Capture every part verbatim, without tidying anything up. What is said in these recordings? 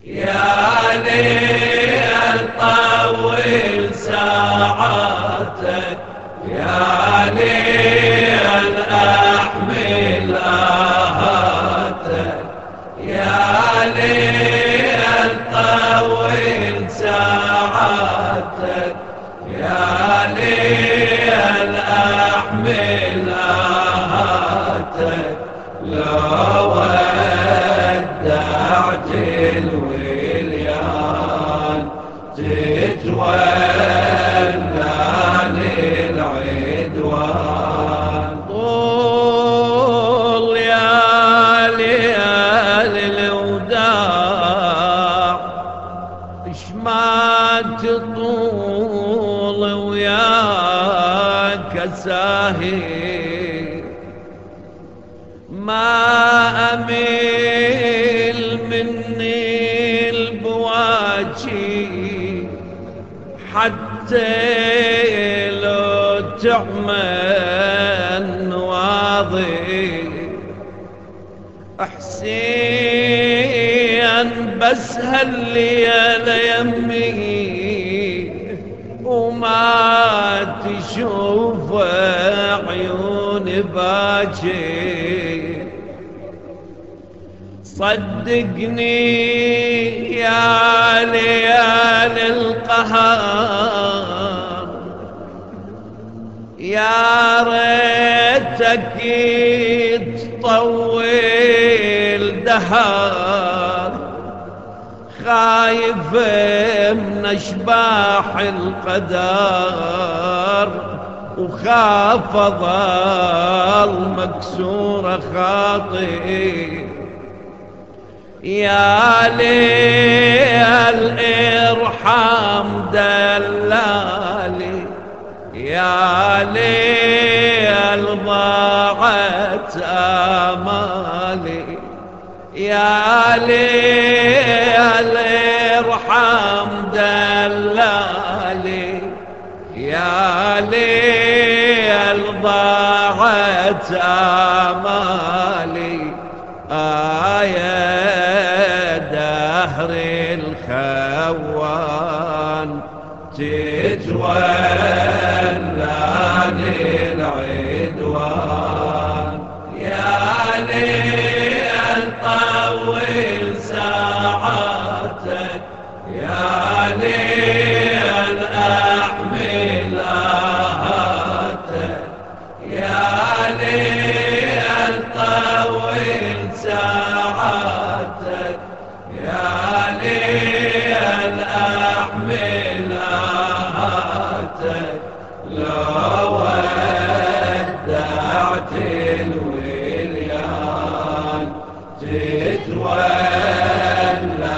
يا ليل طول ساعاتك، يا ليل أحمل آهاتك، يا ليل طول ساعاتك، يا ليل أحمل آهاتك. لو ودعت الوليان تتولى للعدوان. طول يا ليل الوداع اش ما تطول وياك ساهي، ما أميل مني البواجي حتى لو تعمل نواضي. حسين بس هالليلة يمي وما تشوف عيون باجي. صدقني يا ليال القهر، يا ريتك تطول دهر. خايف من اشباح القدر وخاف ظل مكسورة خاطئ. يا ليل ارحم دلالي، يا ليل ضاعت آمالي، يا ليل ارحم دلالي، يا ليل ضاعت آمالي. آية دهر الخوان تتولى للعدوان. يا ليل طول ساعاتك، يا ليل أحمل آهاتك، يا ليل طول ساعاتك، يا ليل أحمل آهاتك. لو ودعت الوليان تتولى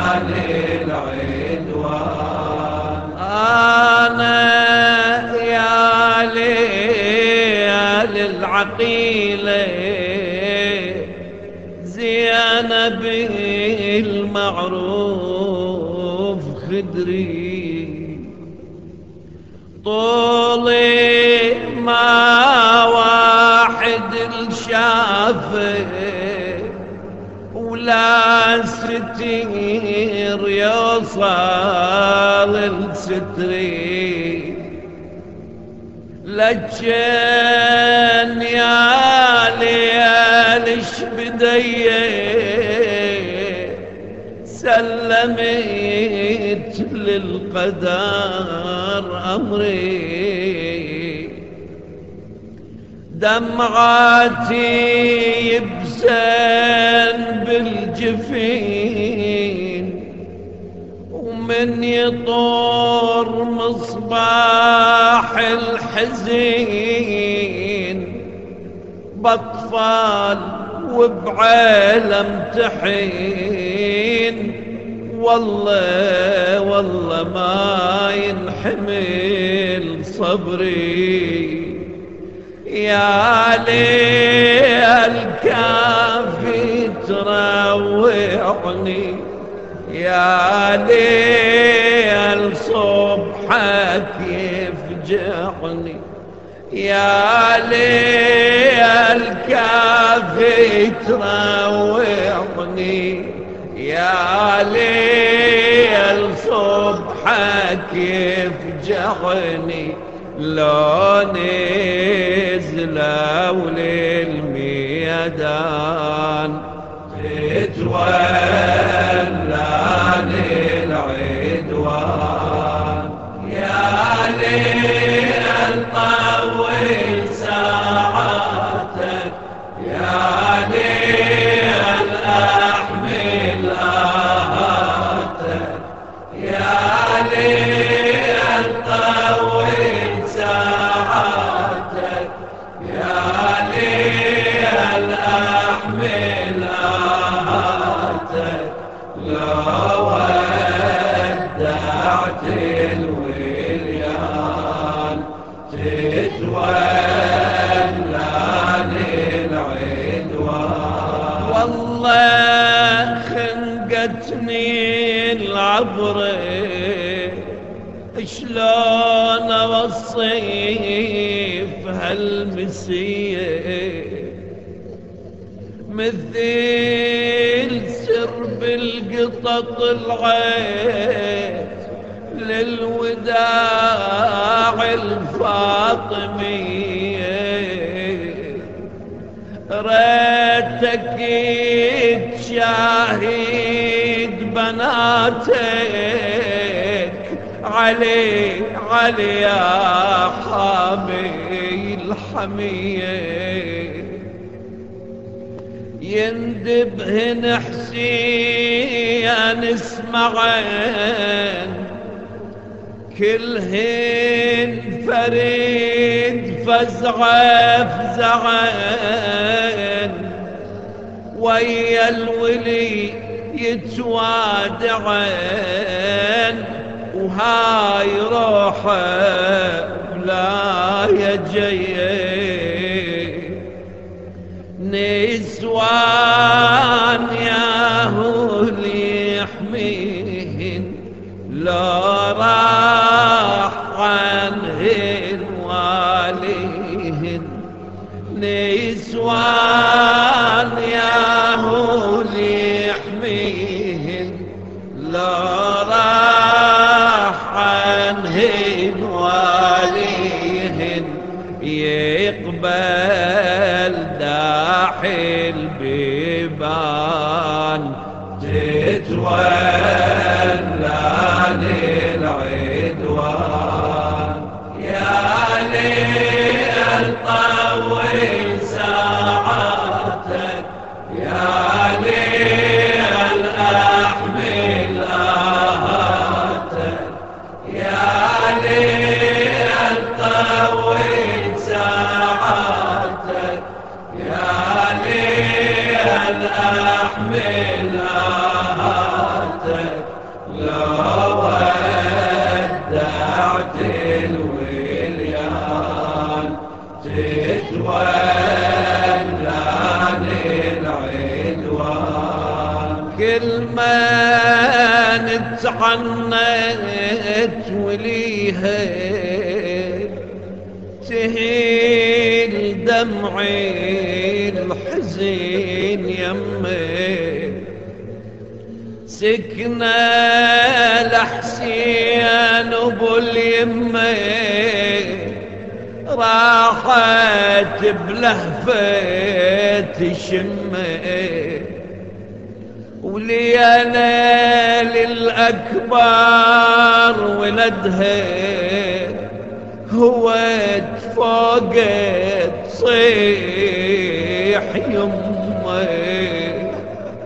للعدوان. أنا يا ليل العقيلة زينب المعروف خدري، طولي ما واحد الشافه ولا ستير يوصل الستري. لجن يا ليالش بديه سلمت للقدر أمري. دمعاتي يبسن بالجفين ومن يطور مصباح الحزين بطفال وبعالم تحين. والله والله ما ينحمل صبري. يا ليل كافي تروعني، يا ليل صبحك يفجعني، يا ليل كافي تروعني، يا ليل صبحك يفجعني لو نزلوا للميدان تتولاني العدوان يا ليل طول ساعاتك يا ليل أحمل آهاتك يا ليل طول ساعاتك يا ليل أحمل آهاتك لو ودعت الوليان تتولاني العدوان والله خنقتني العبرة شلون اوصيف هالمسيه مثل سرب القطط العين للوداع الفاطمية ريتك تشاهد بناتك علي علي يا حامي الحمية يندبهن حسين اسمعين كلهن فريد فزعة فزعين ويا الولي يتوادعين وهاي روحه لا يجيه نسوان ياهو اللي يحميهن لا راح عنهن واليهن نسوان ياهو اللي يحميهن لا راح عنهن واليهن يقبل داحي البيبان تتولاني العدوان يا ليل طول ساعاتك يا ليل أحمل آهاتك يا ليل طول ساعاتك يا ليل أحمل آهاتك لو ودعت الوليان تتولاني العدوان كل ما نتعنت وليها تهيل دمعي الحزين يمي سكنة لحسين ابو اليمي راحت بلهفة شمي وليانا للأكبر ولدها هو تفوقت صيح يمي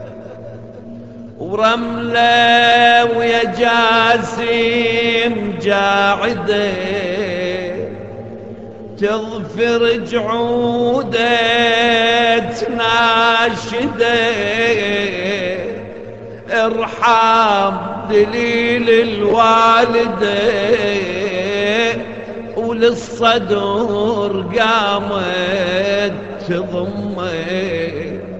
ورملة ويا جاسم جاعدة تظفر جعودة تناشدة ارحم دليل الوالدة وللصدور قامت تضمه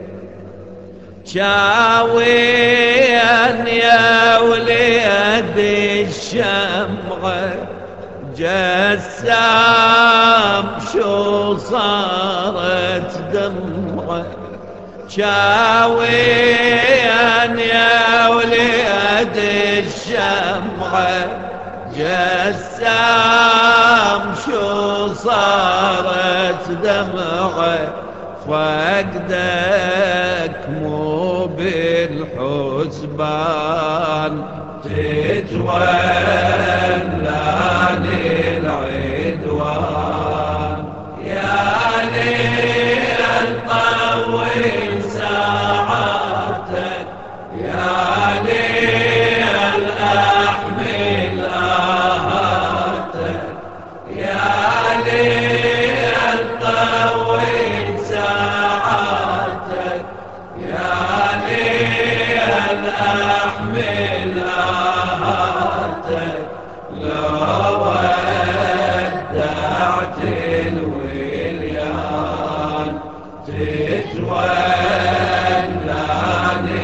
شاوين يا وليد الشمعة جسام شو صارت دمعة شاوين يا وليد الشمعة جسام شو صارت دمعة فقدك مو بالحسبان تتولاني العدوان يا ليل طول ساعاتك يا ليل احمل آهاتك يا ليل طول ساعاتك يا ليل احمل آهاتك لو ودعت الوليان تتولاني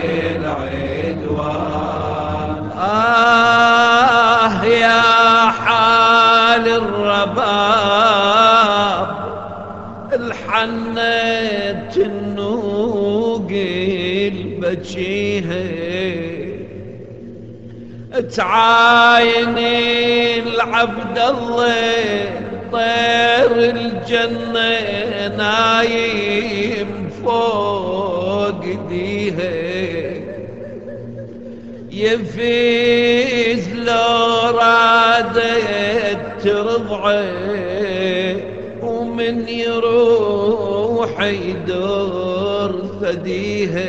العدوان آه يا حال الرباب الحنت النوق البجيها تعايني العبد الله طير الجنة نايم فوق ديها يفيز لو رادت ترضعه ومن يروح يدور ثديها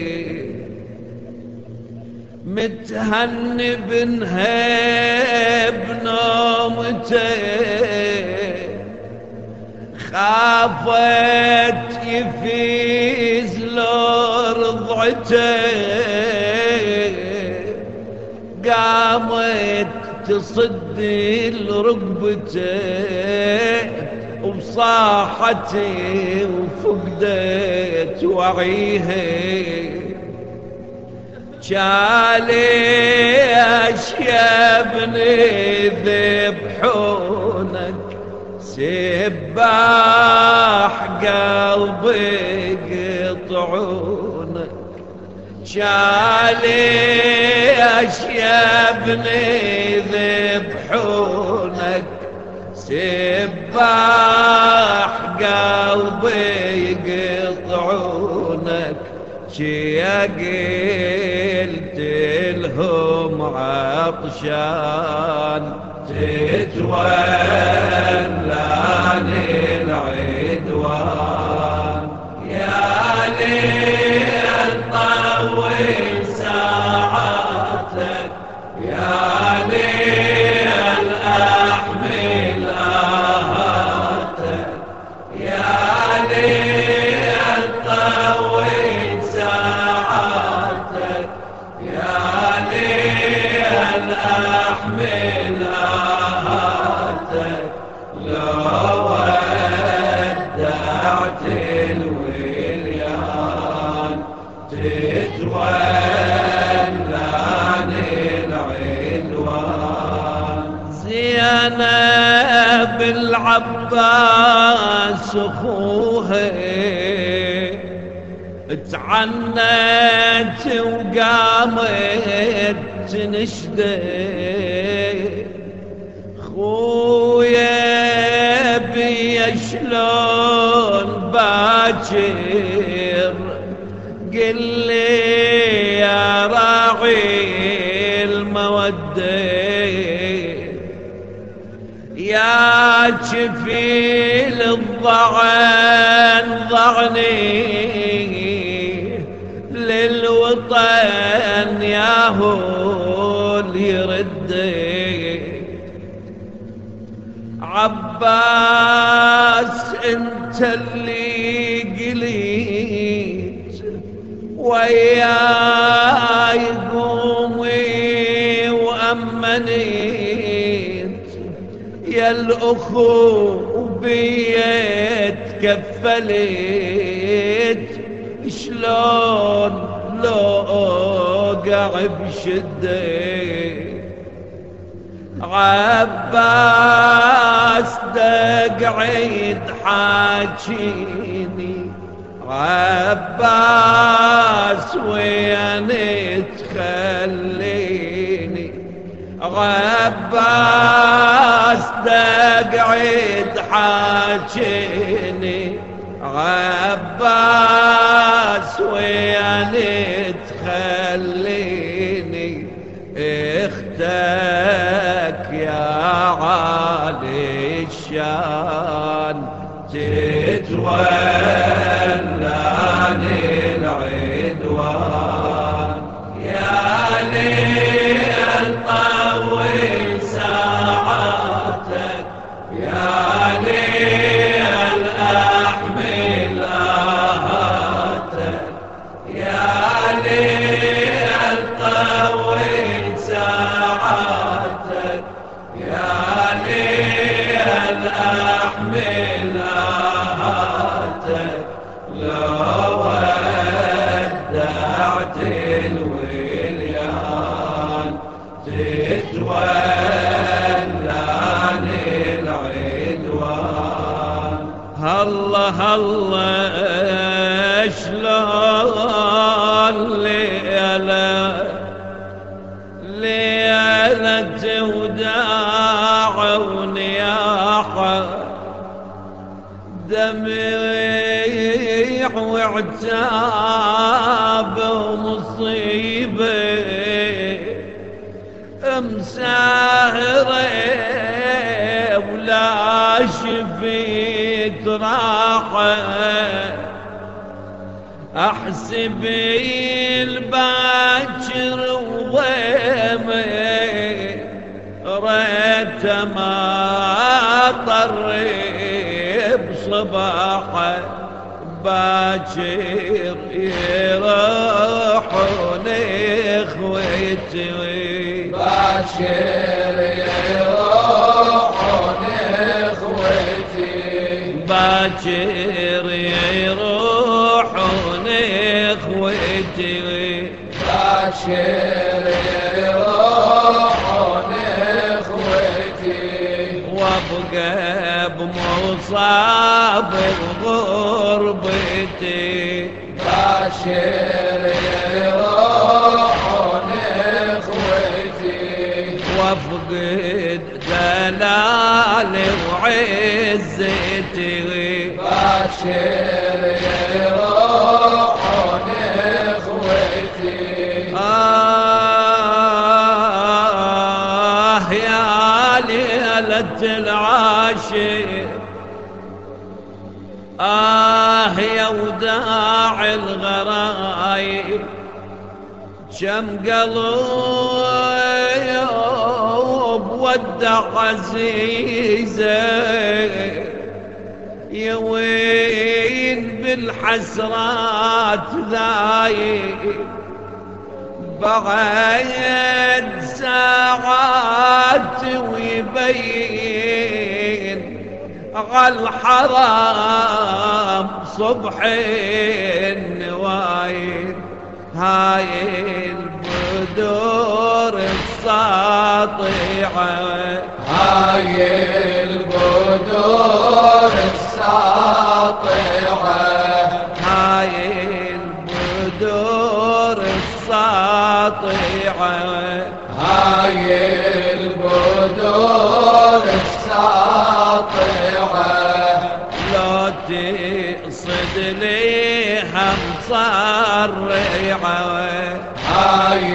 متهني بنها بنومته خافت يفيز لو رضعته قامت تصدي لركبته وبصاحته وفقدت وعيها شاليش يا ابني ذبحونك سباح قلبي قطعونك شاليش يا ابني ذبحونك سباح قلبي يقطعونك شيا قلت لهم عطشان تتولاني العدوان يا ليل طول ساعاتك يا ليل احمل آهاتك يا ليل طول ساعاتك يا ليل احمل آهاتك لو ودعت الوليان تتولاني العدوان زينب العباس اخوها تعنت وقامت تنشده خويا بيا شلون باكر قل لي يا راعي المودة يا جفيل الضعن ضعني للوطن ياهو يردي عباس انت اللي قليت وياي قومي وأمنيت يا الأخو بيت كفليت شلون لو اوقع بشدي عباس دقعد حاجيني عباس وين تخليني عباس تقعد حاجيني عباس وين تخليني اختك يا عالي الشان تتولى عن العدوان يا ليل طول ساعاتك يا ليل احمل آهاتك يا ليل طول ساعاتك يا ليل احمل آهاتك لو ودعت الوليان تتولى عن العدوان هلا هلا شلون ليلة ليلة وداع ونياحة دميع وعتاب ومصيبة مساهرة ولا شفيت راحة احسب الباكر وضيمه ريت ما طرب صباحه باكر يروحون اخوتي باكر يروحون اخوتي باكر يروحون اخوتي باكر يروحون اخوتي وابقى بمصاب غربتي باكر يروحون اخوتي وافقد دلالي وعزتي باكر يروحون اخوتي آه يا ليلة العاشق آه يا وداع الغرايب كم قلب ودع عزيزه يا وين بالحسرات ذايب بعد ساعات ويبين عالحرام صبح النوايب هاي البدور الساطعة هاي البدور الساطعة هاي البدور الساطعة هاي البدور الساطعة لو تقصد ليها مصرعة هاي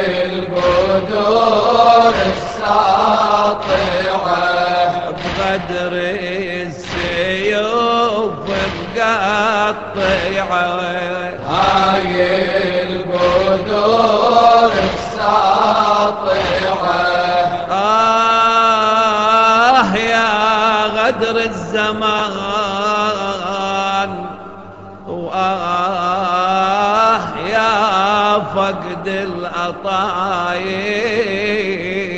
البدور الساطعة بغدر السيوف مقطعة هاي البدور الساطعة آه يا غدر الزمان وآه يا فقد الأطايب